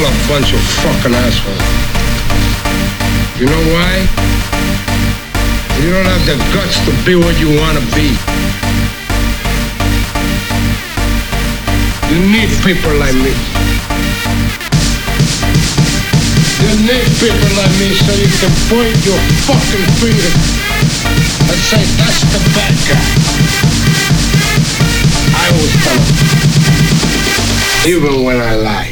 all a bunch of fucking assholes. You know why? You don't have the guts to be what you want to be. You need people like me. You need people like me so you can point your fucking finger and say, that's the bad guy. I always tell them, even when I lie.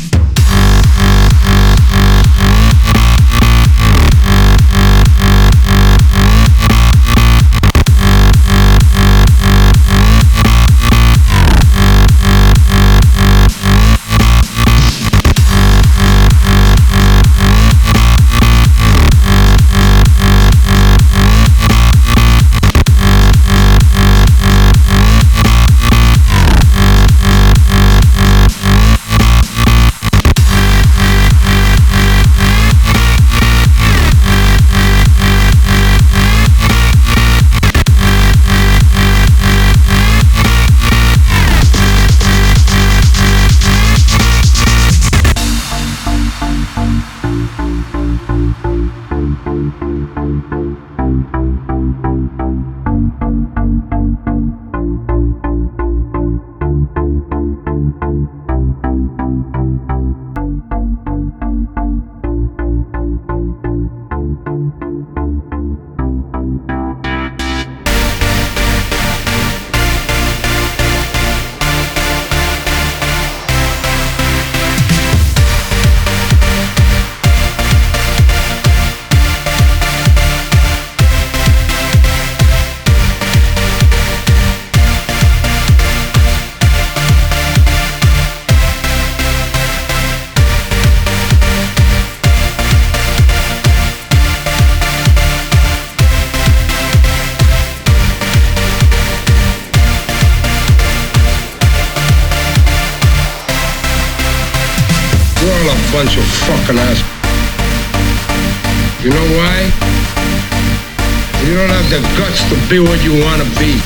You're all a bunch of fucking assholes. You know why? You don't have the guts to be what you want to be.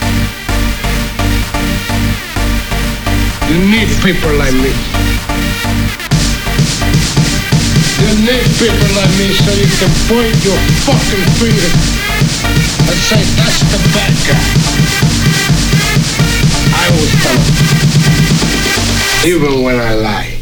You need people like me. You need people like me so you can point your fucking finger and say, that's the bad guy. I always tell them, even when I lie.